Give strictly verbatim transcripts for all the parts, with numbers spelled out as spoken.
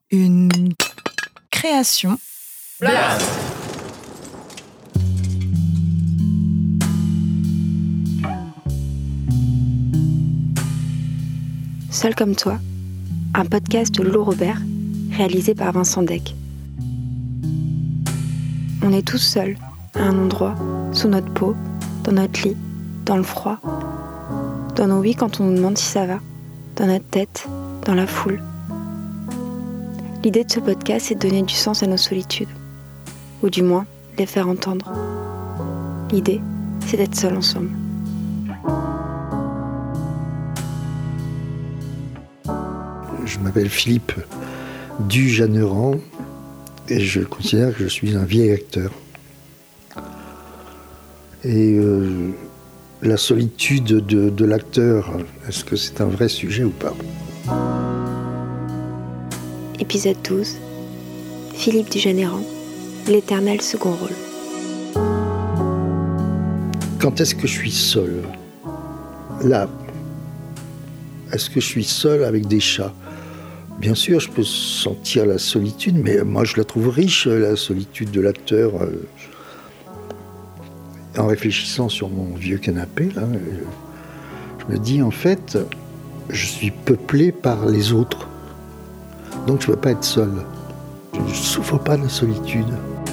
Une création Blast. Seul comme toi, un podcast de Loulou Robert, réalisé par Vincent Deck. On est tous seuls, à un endroit, sous notre peau, dans notre lit, dans le froid, dans nos oui quand on nous demande si ça va, dans notre tête, dans la foule. L'idée de ce podcast est de donner du sens à nos solitudes, ou du moins les faire entendre. L'idée, c'est d'être seuls ensemble. Je m'appelle Philippe Dujaneran et je considère que je suis un vieil acteur. Et euh, la solitude de, de l'acteur, est-ce que c'est un vrai sujet ou pas ? Épisode douze. Philippe Dujaneran, l'éternel second rôle. Quand est-ce que je suis seul ? Là. Est-ce que je suis seul avec des chats ? Bien sûr, je peux sentir la solitude, mais moi je la trouve riche, la solitude de l'acteur. En réfléchissant sur mon vieux canapé, là, je me dis en fait, je suis peuplé par les autres. Donc je ne peux pas être seul. Je ne souffre pas de la solitude.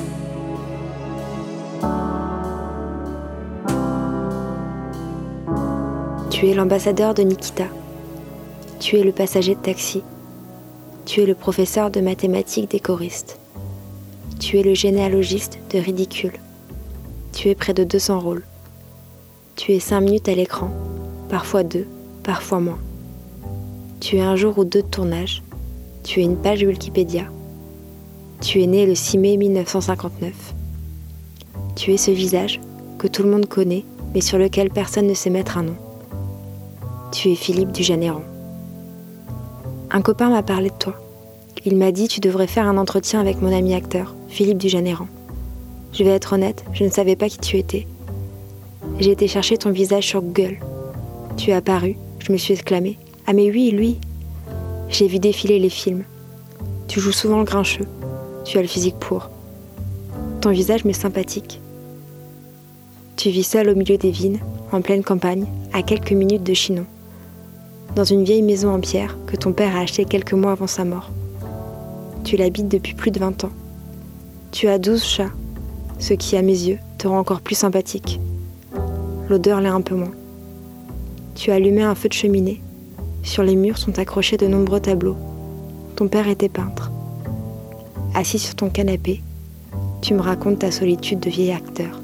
Tu es l'ambassadeur de Nikita. Tu es le passager de taxi. Tu es le professeur de mathématiques des choristes. Tu es le généalogiste de Ridicule. Tu es près de deux cents rôles. Tu es cinq minutes à l'écran, parfois deux, parfois moins. Tu es un jour ou deux de tournage. Tu es une page Wikipédia. Tu es né le six mai mille neuf cent cinquante-neuf. Tu es ce visage que tout le monde connaît, mais sur lequel personne ne sait mettre un nom. Tu es Philippe Dujaneran. Un copain m'a parlé de toi. Il m'a dit « Tu devrais faire un entretien avec mon ami acteur, Philippe Dujaneran. » Je vais être honnête, je ne savais pas qui tu étais. J'ai été chercher ton visage sur Google. Tu es apparu, je me suis exclamée « Ah mais oui, lui !» J'ai vu défiler les films. Tu joues souvent le grincheux. Tu as le physique pour. Ton visage m'est sympathique. Tu vis seul au milieu des vignes, en pleine campagne, à quelques minutes de Chinon. Dans une vieille maison en pierre que ton père a achetée quelques mois avant sa mort. Tu l'habites depuis plus de vingt ans. Tu as douze chats, ce qui, à mes yeux, te rend encore plus sympathique. L'odeur l'est un peu moins. Tu as allumé un feu de cheminée. Sur les murs sont accrochés de nombreux tableaux. Ton père était peintre. Assis sur ton canapé, tu me racontes ta solitude de vieil acteur.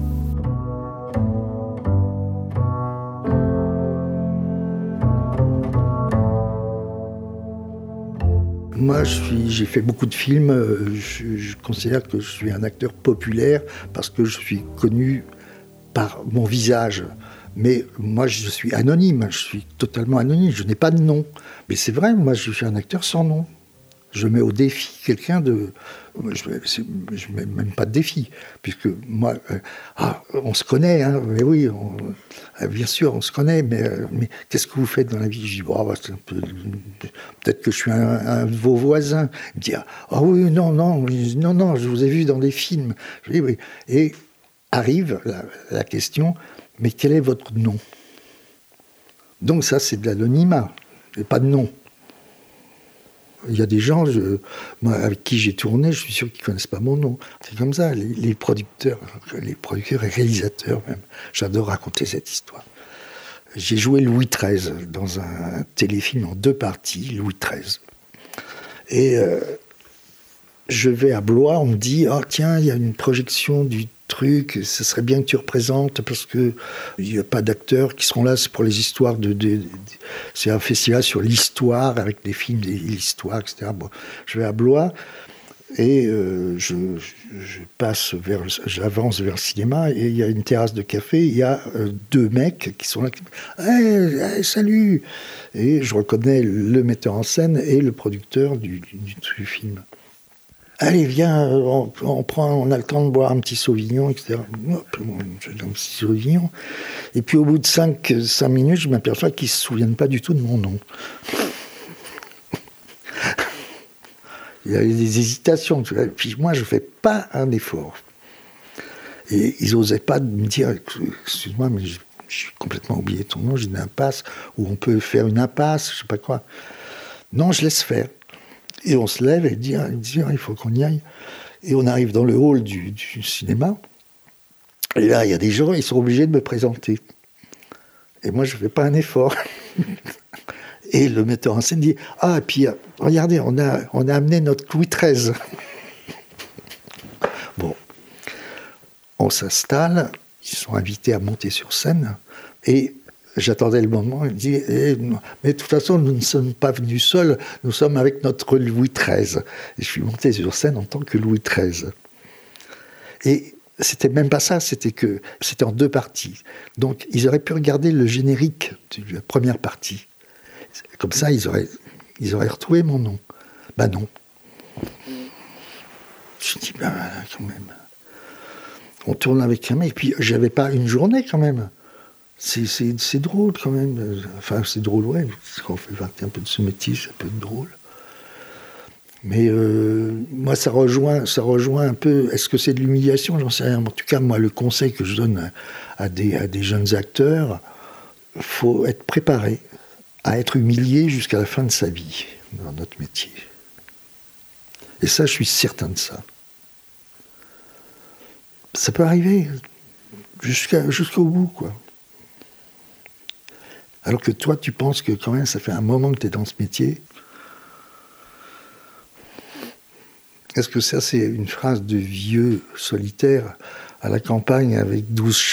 Moi, je suis, j'ai fait beaucoup de films. Je, je considère que je suis un acteur populaire parce que je suis connu par mon visage. Mais moi, je suis anonyme. Je suis totalement anonyme. Je n'ai pas de nom. Mais c'est vrai, moi, je suis un acteur sans nom. Je mets au défi quelqu'un de... Je ne mets même pas de défi, puisque moi... Euh, ah, on se connaît, hein, mais oui, on, euh, bien sûr, on se connaît, mais, euh, mais qu'est-ce que vous faites dans la vie ? Je dis, oh, bah, c'est un peu, peut-être que je suis un, un de vos voisins. Il me dit, ah oh, oui, non, non, non, non, je vous ai vu dans des films. Je dis, oui. Et arrive la, la question, mais quel est votre nom ? Donc ça, c'est de l'anonymat, et pas de nom. Il y a des gens je, moi, avec qui j'ai tourné, je suis sûr qu'ils ne connaissent pas mon nom. C'est comme ça, les, les producteurs, les producteurs et réalisateurs même. J'adore raconter cette histoire. J'ai joué Louis treize dans un téléfilm en deux parties, Louis treize. Et euh, je vais à Blois, on me dit « Oh tiens, il y a une projection du truc, ce serait bien que tu représentes parce qu'il n'y a pas d'acteurs qui seront là, c'est pour les histoires de, de, de... C'est un festival sur l'histoire, avec des films, des, l'histoire, et cetera. Bon, je vais à Blois et euh, je, je passe vers, j'avance vers le cinéma et il y a une terrasse de café, il y a euh, deux mecs qui sont là, qui hey, hey, salut !» Et je reconnais le metteur en scène et le producteur du, du, du film. Allez, viens, on, on, prend, on a le temps de boire un petit Sauvignon, et cetera. Hop, je donne un petit Sauvignon. Et puis au bout de cinq minutes, je m'aperçois qu'ils ne se souviennent pas du tout de mon nom. Il y avait des hésitations. Tu vois. Puis moi, je ne fais pas un effort. Et ils n'osaient pas me dire, excuse-moi, mais je, j'ai complètement oublié ton nom, j'ai une impasse, où on peut faire une impasse, je ne sais pas quoi. Non, je laisse faire. Et on se lève et dit, dit il faut qu'on y aille. Et on arrive dans le hall du, du cinéma. Et là, il y a des gens, ils sont obligés de me présenter. Et moi, je ne fais pas un effort. Et le metteur en scène dit, ah, et puis, regardez, on a, on a amené notre Louis treize. Bon. On s'installe, ils sont invités à monter sur scène, et j'attendais le moment, il me dit eh, mais de toute façon, nous ne sommes pas venus seuls, nous sommes avec notre Louis treize. Et je suis monté sur scène en tant que Louis treize. Et c'était même pas ça, c'était que c'était en deux parties. Donc ils auraient pu regarder le générique de la première partie. Comme ça, ils auraient, ils auraient retrouvé mon nom. Ben non. Je dis, ben quand même. On tourne avec un mec, et puis j'avais pas une journée quand même. C'est, c'est, c'est drôle quand même. Enfin, c'est drôle, ouais. Quand on fait partie un peu de ce métier, ça peut être drôle. Mais euh, moi, ça rejoint, ça rejoint un peu. Est-ce que c'est de l'humiliation ? J'en sais rien. En tout cas, moi, le conseil que je donne à, à, des, à des jeunes acteurs, il faut être préparé à être humilié jusqu'à la fin de sa vie dans notre métier. Et ça, je suis certain de ça. Ça peut arriver jusqu'à, jusqu'au bout, quoi. Alors que toi, tu penses que quand même, ça fait un moment que tu es dans ce métier. Est-ce que ça, c'est une phrase de vieux solitaire à la campagne avec douze chats ?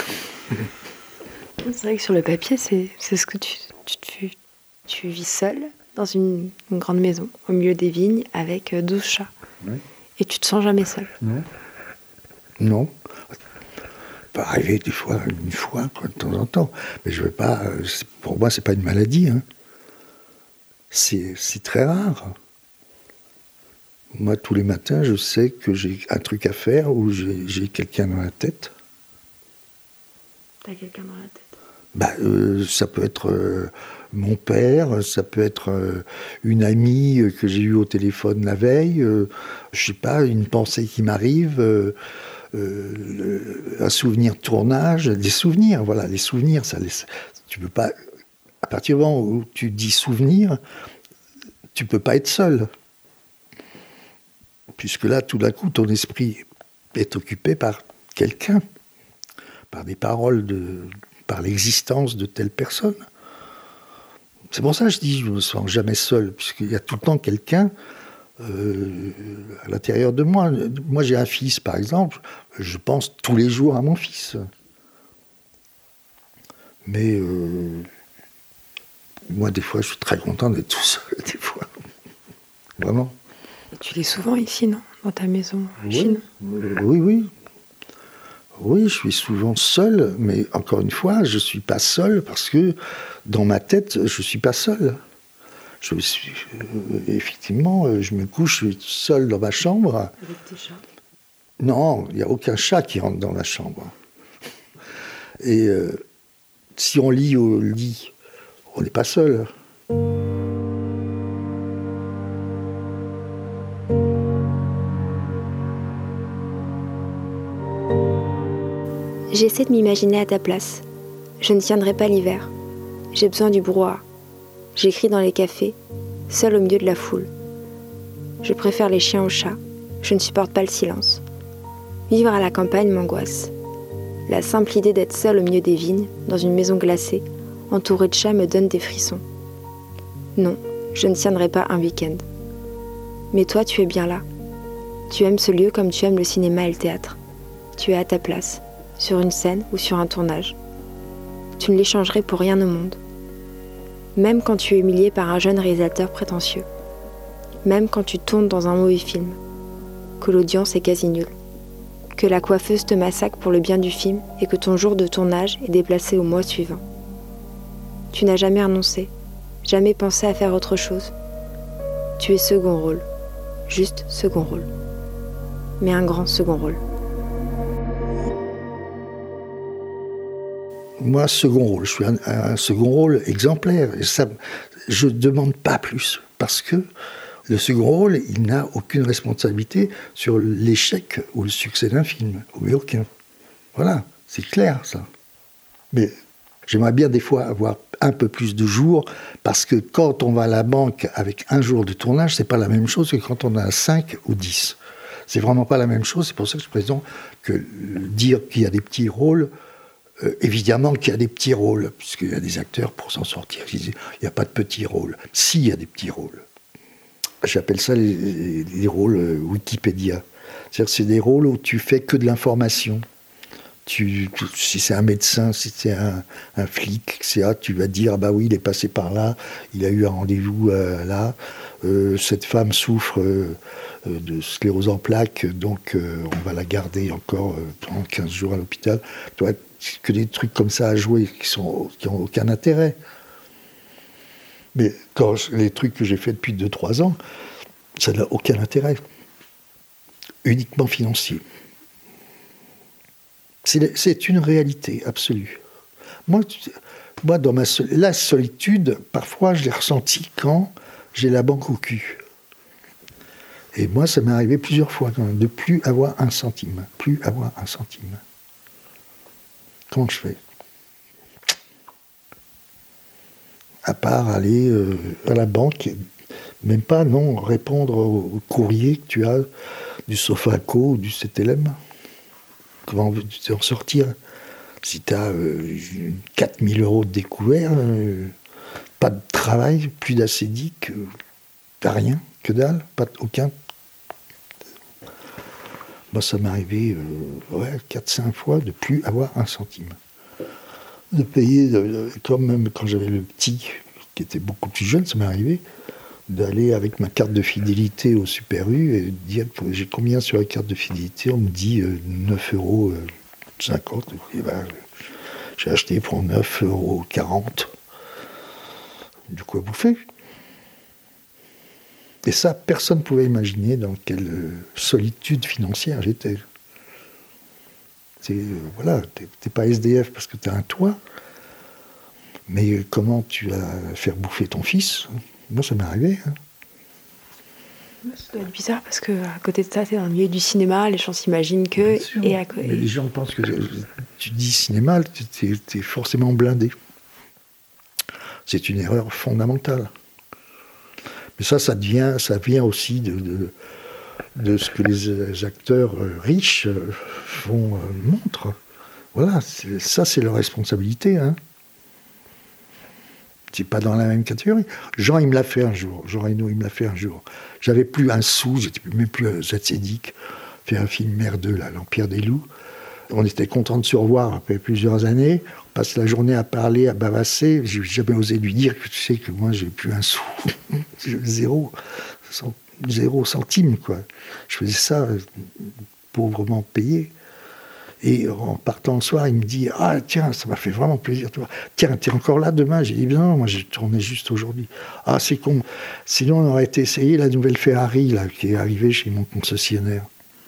C'est vrai que sur le papier, c'est, c'est ce que tu, tu, tu, tu vis seul dans une, une grande maison, au milieu des vignes, avec douze chats. Ouais. Et tu te sens jamais seul. Ouais. Non. Ça peut arriver des fois, une fois, quoi, de temps en temps. Mais je veux pas. Pour moi, c'est pas une maladie. Hein. C'est, c'est très rare. Moi, tous les matins, je sais que j'ai un truc à faire ou j'ai, j'ai quelqu'un dans la tête. T'as quelqu'un dans la tête ? Bah, euh, ça peut être euh, mon père, ça peut être euh, une amie que j'ai eue au téléphone la veille. Euh, je sais pas, une pensée qui m'arrive. Euh, Euh, le, un souvenir de tournage, des souvenirs, voilà, les souvenirs, ça, les, tu peux pas, à partir du moment où tu dis souvenir, tu peux pas être seul. Puisque là, tout d'un coup, ton esprit est occupé par quelqu'un, par des paroles, de, par l'existence de telle personne. C'est pour ça que je dis, je me sens jamais seul, puisqu'il y a tout le temps quelqu'un Euh, à l'intérieur de moi. Moi, j'ai un fils, par exemple, je pense tous les jours à mon fils. Mais euh, moi, des fois, je suis très content d'être tout seul, des fois. Vraiment. Et tu l'es souvent ici, non ? Dans ta maison en oui, Chine ? Oui, oui. Oui, je suis souvent seul, mais encore une fois, je ne suis pas seul parce que dans ma tête, je ne suis pas seul. Je suis, euh, effectivement, euh, je me couche, je suis seul dans ma chambre. Avec tes chats ? Non, il n'y a aucun chat qui rentre dans la chambre. Et euh, si on lit au lit, on n'est pas seul. J'essaie de m'imaginer à ta place. Je ne tiendrai pas l'hiver. J'ai besoin du brouhaha. J'écris dans les cafés, seul au milieu de la foule. Je préfère les chiens aux chats. Je ne supporte pas le silence. Vivre à la campagne m'angoisse. La simple idée d'être seul au milieu des vignes, dans une maison glacée, entourée de chats me donne des frissons. Non, je ne tiendrai pas un week-end. Mais toi, tu es bien là. Tu aimes ce lieu comme tu aimes le cinéma et le théâtre. Tu es à ta place, sur une scène ou sur un tournage. Tu ne l'échangerais pour rien au monde. Même quand tu es humilié par un jeune réalisateur prétentieux. Même quand tu tournes dans un mauvais film. Que l'audience est quasi nulle. Que la coiffeuse te massacre pour le bien du film et que ton jour de tournage est déplacé au mois suivant. Tu n'as jamais renoncé, jamais pensé à faire autre chose. Tu es second rôle. Juste second rôle. Mais un grand second rôle. Moi, second rôle, je suis un, un second rôle exemplaire. Et ça, je ne demande pas plus, parce que Le second rôle, il n'a aucune responsabilité sur l'échec ou le succès d'un film. Oui, aucun. Voilà, c'est clair, ça. Mais j'aimerais bien des fois avoir un peu plus de jours, parce que quand on va à la banque avec un jour de tournage, c'est pas la même chose que quand on a cinq ou dix. C'est vraiment pas la même chose. C'est pour ça que je présente que dire qu'il y a des petits rôles, euh, évidemment qu'il y a des petits rôles, puisqu'il y a des acteurs pour s'en sortir. Il n'y a pas de petits rôles. Si, il y a des petits rôles. J'appelle ça les, les, les rôles Wikipédia. C'est-à-dire c'est des rôles où tu fais que de l'information. Tu, tu, si c'est un médecin, si c'est un, un flic, et cetera, tu vas dire, ah bah oui, il est passé par là, il a eu un rendez-vous euh, là, euh, cette femme souffre euh, de sclérose en plaques, donc euh, on va la garder encore euh, pendant quinze jours à l'hôpital. Tu vois, que des trucs comme ça à jouer qui sont, qui n'ont aucun intérêt. Mais quand je, les trucs que j'ai faits depuis deux trois ans, ça n'a aucun intérêt. Uniquement financier. C'est, c'est une réalité absolue. Moi, moi dans ma sol- la solitude, parfois, je l'ai ressentie quand j'ai la banque au cul. Et moi, ça m'est arrivé plusieurs fois quand même, de plus avoir un centime. Plus avoir un centime. Comment je fais ? À part aller euh, à la banque, même pas, non, répondre au, au courrier que tu as du Sofaco ou du C T L M. Comment veux-tu en sortir ? Si tu as euh, quatre mille euros de découvert, euh, pas de travail, plus d'acédique, euh, t'as rien, que dalle, pas aucun. Moi, ça m'est arrivé euh, ouais, quatre cinq fois de plus avoir un centime. De payer, de, de, quand même quand j'avais le petit, qui était beaucoup plus jeune, ça m'est arrivé d'aller avec ma carte de fidélité au Super U et dire j'ai combien sur la carte de fidélité, on me dit euh, neuf euros cinquante. Et ben, j'ai acheté pour neuf euros quarante. Du quoi bouffer. Et ça, personne ne pouvait imaginer dans quelle euh, solitude financière j'étais. C'est, euh, voilà, t'es, t'es pas S D F parce que t'as un toit, mais euh, comment tu vas faire bouffer ton fils ? Moi, ça m'est arrivé. Hein. Ça doit être bizarre parce qu'à côté de ça, t'es dans le milieu du cinéma, les gens s'imaginent que... Sûr, et à côté... Mais les gens pensent que tu dis cinéma, t'es, t'es forcément blindé. C'est une erreur fondamentale. Mais ça, ça, devient, ça vient aussi de, de, de ce que les acteurs riches font, euh, montrent. Voilà, c'est, ça, c'est leur responsabilité. Hein. C'est pas dans la même catégorie. Jean, il me l'a fait un jour. Jean Reno, il me l'a fait un jour. J'avais plus un sou, j'étais même plus acédique. Fait un film merdeux, là, L'Empire des loups. On était contents de se revoir après plusieurs années. On passe la journée à parler, à bavasser. J'ai jamais osé lui dire que tu sais que moi, j'ai plus un sou. zéro, zéro centime, quoi. Je faisais ça, pauvrement payé. Et en partant le soir, il me dit « Ah, tiens, ça m'a fait vraiment plaisir de te voir. Tiens, t'es encore là demain ?» J'ai dit « Non, moi, j'ai tourné juste aujourd'hui. »« Ah, c'est con. Sinon, on aurait été essayé la nouvelle Ferrari, là, qui est arrivée chez mon concessionnaire. »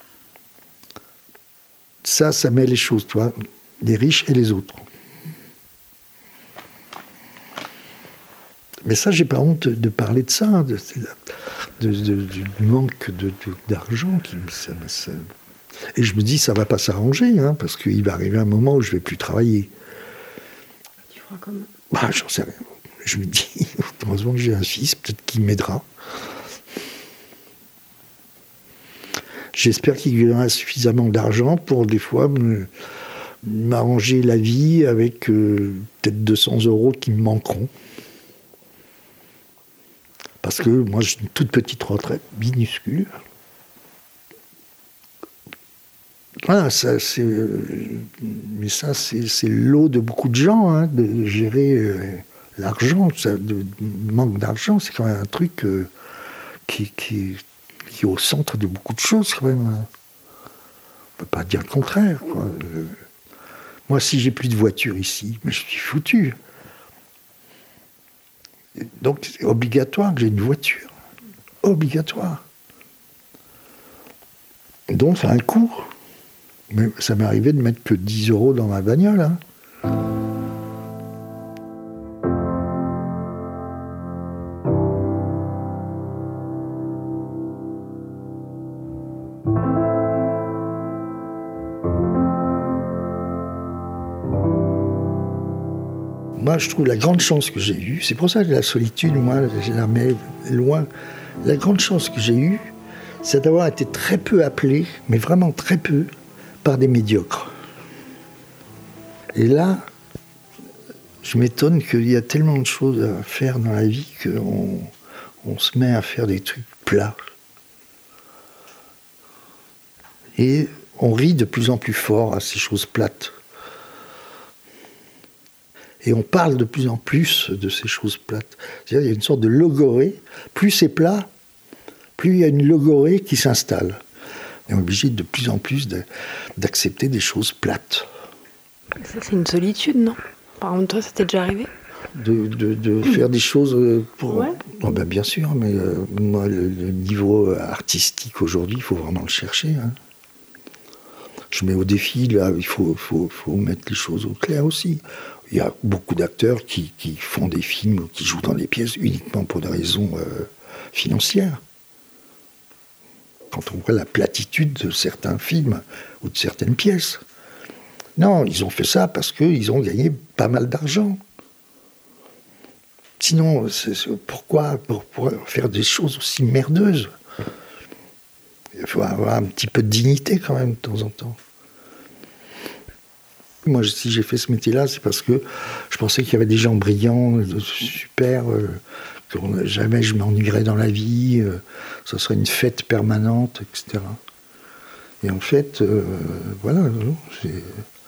Ça, ça met les choses, toi, les riches et les autres. Mais ça, j'ai pas honte de parler de ça, de, de, de, du manque de, de, d'argent. Qui, ça, ça... Et je me dis, ça va pas s'arranger, hein, parce qu'il va arriver un moment où je vais plus travailler. Tu feras comment ? Bah, j'en sais rien. Je me dis, heureusement que j'ai un fils, peut-être qu'il m'aidera. J'espère qu'il y aura suffisamment d'argent pour des fois me, m'arranger la vie avec euh, peut-être deux cents euros qui me manqueront. Parce que moi, j'ai une toute petite retraite, minuscule. Voilà, ça, c'est, euh, mais ça, c'est, c'est l'eau de beaucoup de gens, hein, de gérer euh, l'argent. Ça, de, manque d'argent, c'est quand même un truc euh, qui, qui, qui est au centre de beaucoup de choses, quand même. On ne peut pas dire le contraire, quoi. Euh, moi, si j'ai plus de voiture ici, mais je suis foutu. Donc, c'est obligatoire que j'ai une voiture. Obligatoire. Donc, ça a un coût. Mais ça m'est arrivé de mettre que dix euros dans ma bagnole. Hein. Moi, je trouve la grande chance que j'ai eue, c'est pour ça que la solitude, moi, je la mets loin. La grande chance que j'ai eue, c'est d'avoir été très peu appelé, mais vraiment très peu, par des médiocres. Et là, je m'étonne qu'il y a tellement de choses à faire dans la vie qu'on on se met à faire des trucs plats. Et on rit de plus en plus fort à ces choses plates. Et on parle de plus en plus de ces choses plates. C'est-à-dire qu'il y a une sorte de logorée. Plus c'est plat, plus il y a une logorée qui s'installe. On est obligé de plus en plus de, d'accepter des choses plates. Ça, c'est une solitude, non? Par exemple, toi, ça t'est déjà arrivé? De, de, de faire des choses pour... Ouais. Oh ben bien sûr, mais euh, moi, le, le niveau artistique aujourd'hui, il faut vraiment le chercher. Hein. Je mets au défi, là, il faut, faut, faut mettre les choses au clair aussi. Il y a beaucoup d'acteurs qui, qui font des films, qui jouent dans des pièces uniquement pour des raisons euh, financières. Quand on voit la platitude de certains films ou de certaines pièces. Non, ils ont fait ça parce qu'ils ont gagné pas mal d'argent. Sinon, c'est, c'est, pourquoi pour, pour faire des choses aussi merdeuses? Il faut avoir un petit peu de dignité quand même de temps en temps. Moi, si j'ai fait ce métier-là, c'est parce que je pensais qu'il y avait des gens brillants, super, euh, que jamais je m'ennuierais dans la vie, euh, ça serait une fête permanente, et cetera. Et en fait, euh, voilà. Non, c'est...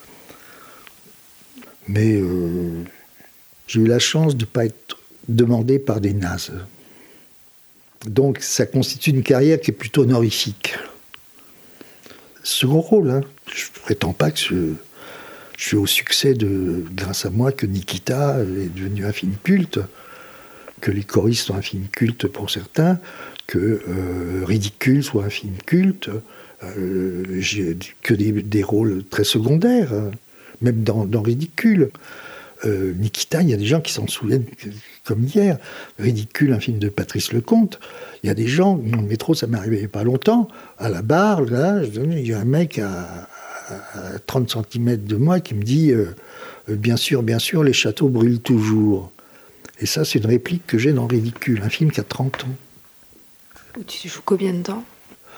Mais euh, j'ai eu la chance de ne pas être demandé par des nazes. Donc, ça constitue une carrière qui est plutôt honorifique. Second rôle, hein. Je ne prétends pas que je, je suis au succès de, grâce à moi, que Nikita est devenu un film culte, que Les choristes sont un film culte pour certains, que euh, Ridicule soit un film culte, euh, j'ai que des, des rôles très secondaires, hein. Même dans, dans Ridicule. Euh, Nikita, il y a des gens qui s'en souviennent comme hier. Ridicule, un film de Patrice Lecomte. Il y a des gens, dans le métro, ça m'est arrivé il n'y a pas longtemps, à la barre, là, il y a un mec à, à trente centimètres de moi qui me dit euh, « Bien sûr, bien sûr, les châteaux brûlent toujours ». Et ça, c'est une réplique que j'ai dans Ridicule, un film qui a trente ans. Tu joues combien de temps?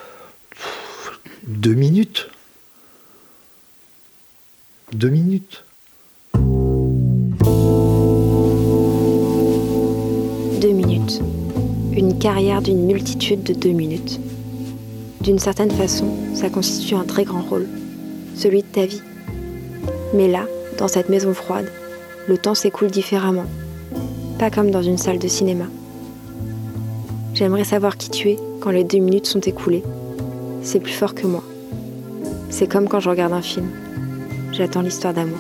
Deux minutes. Deux minutes. Deux minutes. Une carrière d'une multitude de deux minutes. D'une certaine façon, ça constitue un très grand rôle, celui de ta vie. Mais là, dans cette maison froide, le temps s'écoule différemment. Pas comme dans une salle de cinéma. J'aimerais savoir qui tu es quand les deux minutes sont écoulées. C'est plus fort que moi. C'est comme quand je regarde un film. J'attends l'histoire d'amour.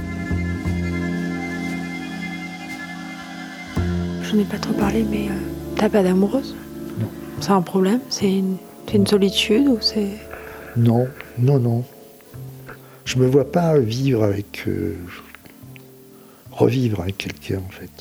J'en ai pas trop parlé, mais euh, t'as pas d'amoureuse? Non. C'est un problème? C'est une, c'est une solitude ou c'est... Non, non, non. Je me vois pas vivre avec... Euh, revivre avec quelqu'un, en fait.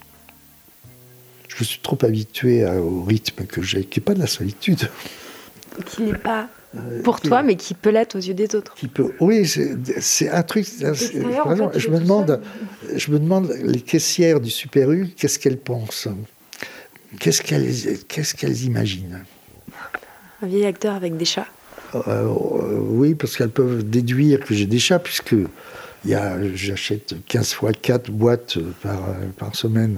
Je me suis trop habitué à, au rythme que j'ai, qui n'est pas de la solitude. Qui n'est pas pour euh, toi, mais qui peut l'être aux yeux des autres. Qui peut, oui, c'est, c'est un truc... C'est, vraiment, en fait, je, me demande, je me demande, les caissières du Super U, qu'est-ce qu'elles pensent? Qu'est-ce qu'elles, qu'est-ce qu'elles imaginent? Un vieil acteur avec des chats. euh, Oui, parce qu'elles peuvent déduire que j'ai des chats, puisque il y a, j'achète quinze fois quatre boîtes par, par semaine.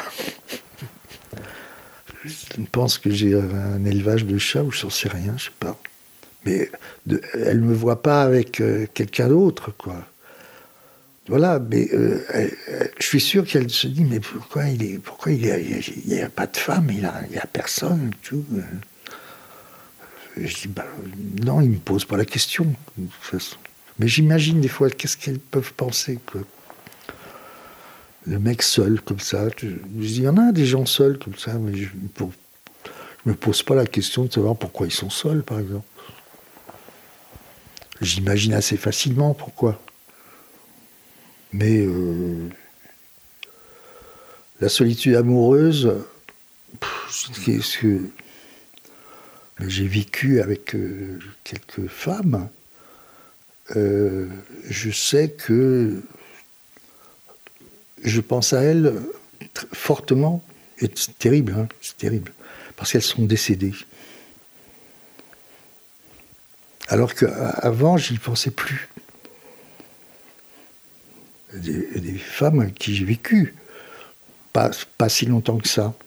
Je pense que j'ai un élevage de chats ou je n'en sais rien, je sais pas. Mais de, elle ne me voit pas avec euh, quelqu'un d'autre, quoi. Voilà, mais euh, elle, elle, je suis sûr qu'elle se dit, mais pourquoi il est, pourquoi il n'y a, a, a pas de femme, il n'y a, a personne, tout. Je dis, bah, non, il ne me pose pas la question, de toute façon. Mais j'imagine des fois, qu'est-ce qu'elles peuvent penser, quoi. Le mec seul, comme ça. Je, je dis, il y en a des gens seuls, comme ça, mais je ne me pose pas la question de savoir pourquoi ils sont seuls, par exemple. J'imagine assez facilement pourquoi. Mais euh, la solitude amoureuse, qu'est-ce que... Mais j'ai vécu avec euh, quelques femmes. Euh, je sais que je pense à elles très fortement. Et c'est terrible, hein, c'est terrible. Parce qu'elles sont décédées. Alors qu'avant, j'y pensais plus. Des, des femmes avec qui j'ai vécu, pas, pas si longtemps que ça.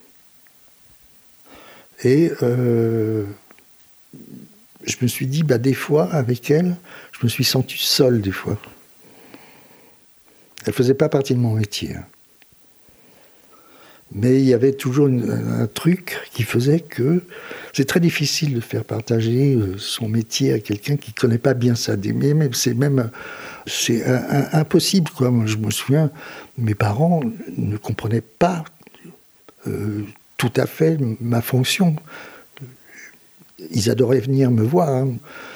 Et euh, je me suis dit, bah, des fois, avec elles, je me suis senti seul, des fois. Elles ne faisaient pas partie de mon métier. Hein. Mais il y avait toujours une, un truc qui faisait que c'est très difficile de faire partager son métier à quelqu'un qui ne connaît pas bien ça. Mais c'est même c'est un, un, impossible, quoi. Moi, je me souviens, mes parents ne comprenaient pas euh, tout à fait ma fonction. Ils adoraient venir me voir. Hein.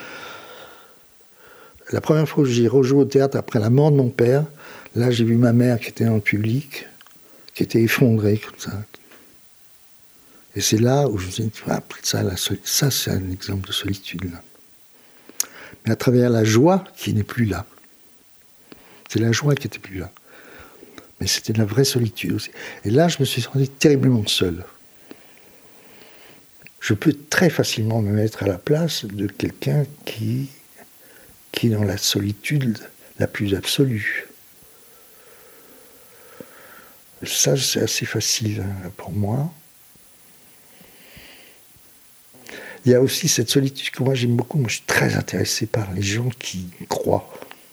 La première fois que j'ai rejoué au théâtre après la mort de mon père, là j'ai vu ma mère qui était dans le public, qui était effondrée comme ça. Et c'est là où je me suis dit, ah, ça, la soli- ça c'est un exemple de solitude. Là. Mais à travers la joie qui n'est plus là. C'est la joie qui n'était plus là. Mais c'était de la vraie solitude aussi. Et là, je me suis senti terriblement seul. Je peux très facilement me mettre à la place de quelqu'un qui, qui est dans la solitude la plus absolue. Ça, c'est assez facile hein, pour moi. Il y a aussi cette solitude que moi j'aime beaucoup. Moi, je suis très intéressé par les gens qui croient.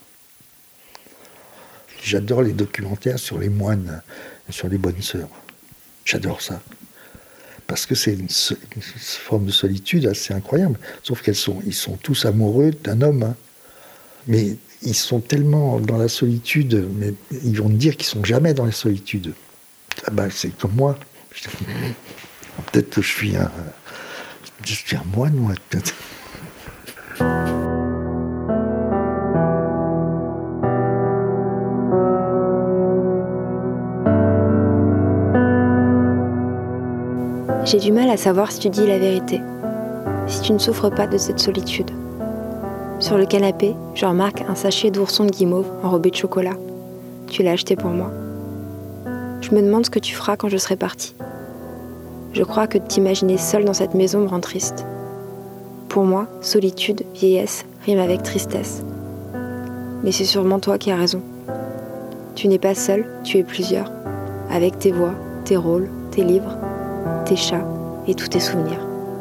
J'adore les documentaires sur les moines et sur les bonnes sœurs. J'adore ça. Parce que c'est une, une forme de solitude assez incroyable. Sauf qu'ils sont, ils sont tous amoureux d'un homme. Hein. Mais ils sont tellement dans la solitude, mais ils vont me dire qu'ils ne sont jamais dans la solitude. Ah ben, c'est comme moi. Peut-être que je suis un, je suis un moine, moi, peut-être. J'ai du mal à savoir si tu dis la vérité, si tu ne souffres pas de cette solitude. Sur le canapé, je remarque un sachet d'ourson de guimauve enrobé de chocolat. Tu l'as acheté pour moi. Je me demande ce que tu feras quand je serai partie. Je crois que de t'imaginer seule dans cette maison me rend triste. Pour moi, solitude, vieillesse, rime avec tristesse. Mais c'est sûrement toi qui as raison. Tu n'es pas seule, tu es plusieurs. Avec tes voix, tes rôles, tes livres, tes chats et tous tes souvenirs.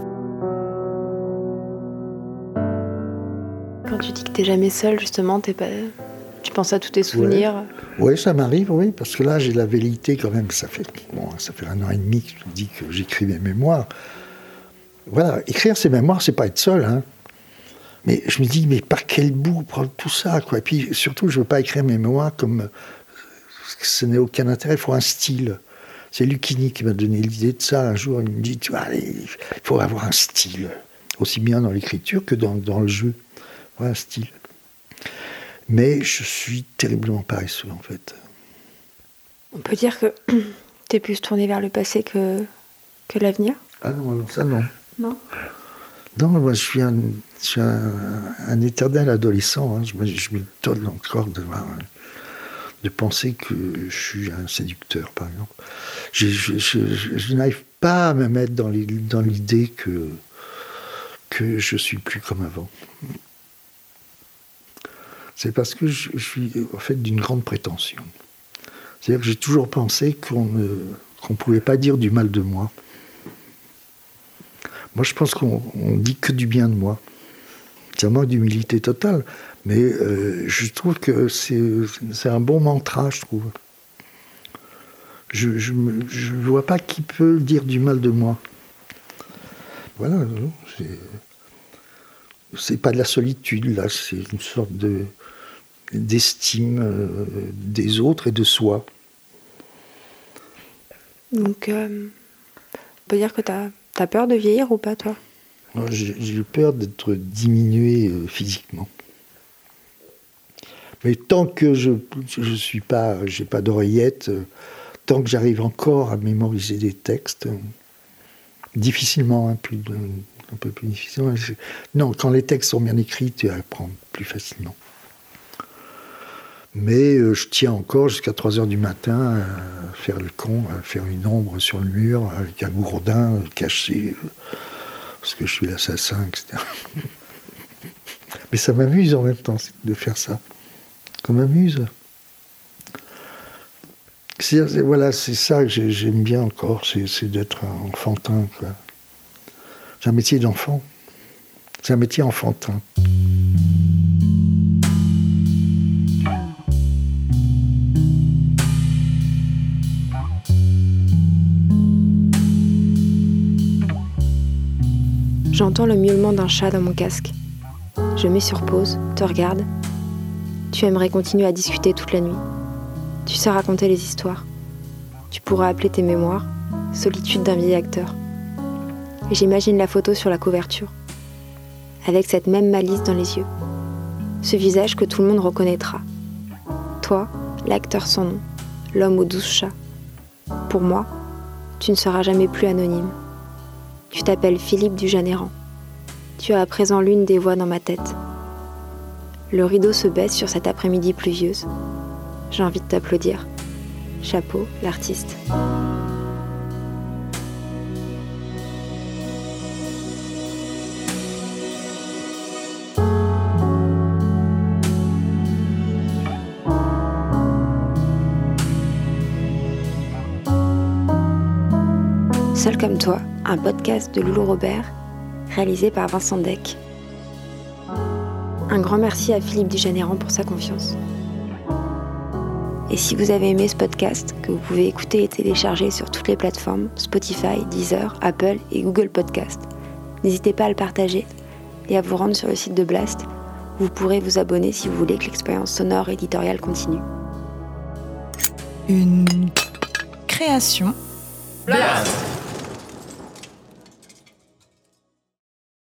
Quand tu dis que t'es jamais seule, justement, t'es pas... tu penses à tous tes souvenirs. Oui, ouais, ça m'arrive, oui, parce que là, j'ai la velléité quand même. Ça fait, bon, ça fait un an et demi que je dis que j'écris mes mémoires. Voilà, écrire ses mémoires, c'est pas être seul, hein. Mais je me dis, mais par quel bout prendre tout ça, quoi. Et puis, surtout, je veux pas écrire mes mémoires comme... Ce n'est aucun intérêt, il faut un style. C'est Lucchini qui m'a donné l'idée de ça. Un jour, il me dit, tu vois, il faut avoir un style, aussi bien dans l'écriture que dans, dans le jeu. Voilà, un style. Mais je suis terriblement paresseux, en fait. On peut dire que t'es plus tourné vers le passé que, que l'avenir ? Ah non, ça non. Non ? Non, moi, je suis un, je suis un, un éternel adolescent. Hein. Je, je me donne encore de, de penser que je suis un séducteur, par exemple. Je, je, je, je, je n'arrive pas à me mettre dans, les, dans l'idée que, que je suis plus comme avant. C'est parce que je, je suis en fait d'une grande prétention. C'est-à-dire que j'ai toujours pensé qu'on ne qu'on pouvait pas dire du mal de moi. Moi, je pense qu'on on dit que du bien de moi. C'est un manque d'humilité totale, mais euh, je trouve que c'est, c'est un bon mantra, je trouve. Je ne vois pas qui peut dire du mal de moi. Voilà, c'est, c'est pas de la solitude, là, c'est une sorte de, d'estime euh, des autres et de soi. Donc, euh, on peut dire que t'as, t'as peur de vieillir ou pas, toi ? Moi, j'ai, j'ai peur d'être diminué euh, physiquement. Mais tant que je je suis pas, j'ai pas d'oreillette, euh, tant que j'arrive encore à mémoriser des textes, euh, difficilement, hein, plus de un peu plus difficile. Non, quand les textes sont bien écrits, tu apprends plus facilement. Mais euh, je tiens encore jusqu'à trois heures du matin à faire le con, à faire une ombre sur le mur, avec un gourdin caché, euh, parce que je suis l'assassin, et cetera. Mais ça m'amuse en même temps de faire ça. Ça m'amuse. C'est, c'est, voilà, c'est ça que j'aime bien encore, c'est, c'est d'être enfantin, quoi. C'est un métier d'enfant. C'est un métier enfantin. J'entends le miaulement d'un chat dans mon casque. Je mets sur pause, te regarde. Tu aimerais continuer à discuter toute la nuit. Tu sais raconter les histoires. Tu pourras appeler tes mémoires « Solitude d'un vieil acteur ». Et j'imagine la photo sur la couverture, avec cette même malice dans les yeux. Ce visage que tout le monde reconnaîtra. Toi, l'acteur sans nom, l'homme aux douze chats. Pour moi, tu ne seras jamais plus anonyme. Tu t'appelles Philippe Dujanneyran. Tu as à présent l'une des voix dans ma tête. Le rideau se baisse sur cette après-midi pluvieuse. J'ai envie de t'applaudir. Chapeau, l'artiste. Seul comme toi, un podcast de Loulou Robert, réalisé par Vincent Deck. Un grand merci à Philippe Dujanneyran pour sa confiance. Et si vous avez aimé ce podcast, que vous pouvez écouter et télécharger sur toutes les plateformes, Spotify, Deezer, Apple et Google Podcast, n'hésitez pas à le partager et à vous rendre sur le site de Blast. Vous pourrez vous abonner si vous voulez que l'expérience sonore et éditoriale continue. Une création Blast!